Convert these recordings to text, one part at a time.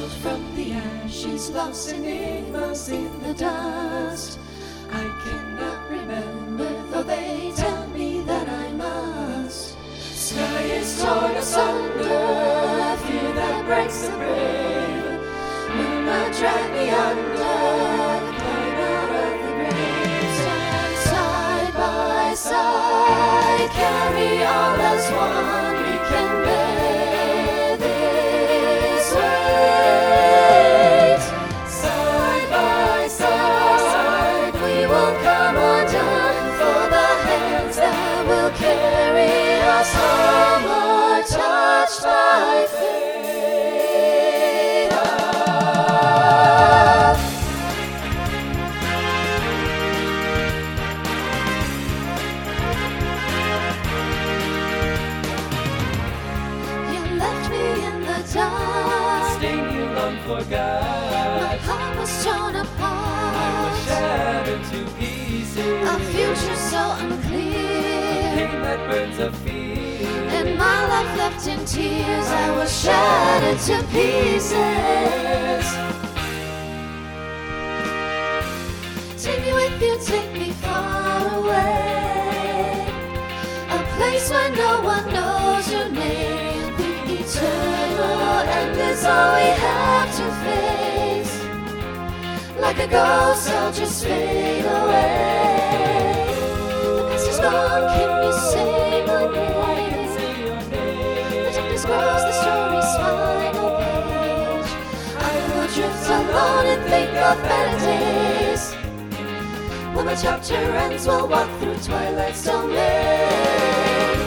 built from the ashes, lost enigmas in the dust. I cannot remember, though they tell me that I must. Sky is torn asunder, fear that breaks the brave. Will not drag me under, climb out of the grave. Stand side by side, carry all as one. We can bear this weight. Side by side, we will come undone, for the hands that will carry us home are touched by fate. Stain you long forgot. My heart was torn apart. I was shattered to pieces. A future so unclear. Pain that burns a fear. And my life left in tears. I was shattered to pieces. Take me with you, take me far away. A place where no one knows your name. Eternal end is all we have to face. Like a ghost, I'll just fade away. The past is gone, can you say my name? The darkness grows, the story's final page. I will drift alone and think of better days. When my chapter ends, we'll walk through twilight's domain.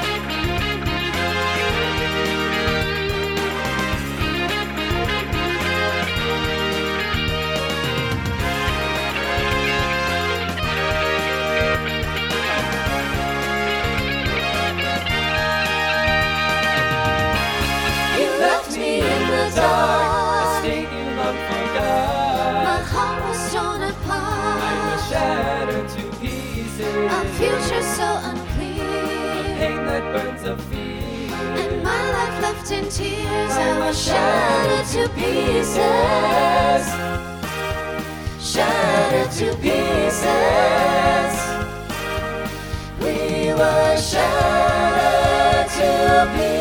Shattered to pieces. A future so unclear. Pain that burns a fear. And my life left in tears. I was shattered to pieces. Shattered to pieces. We were shattered to pieces.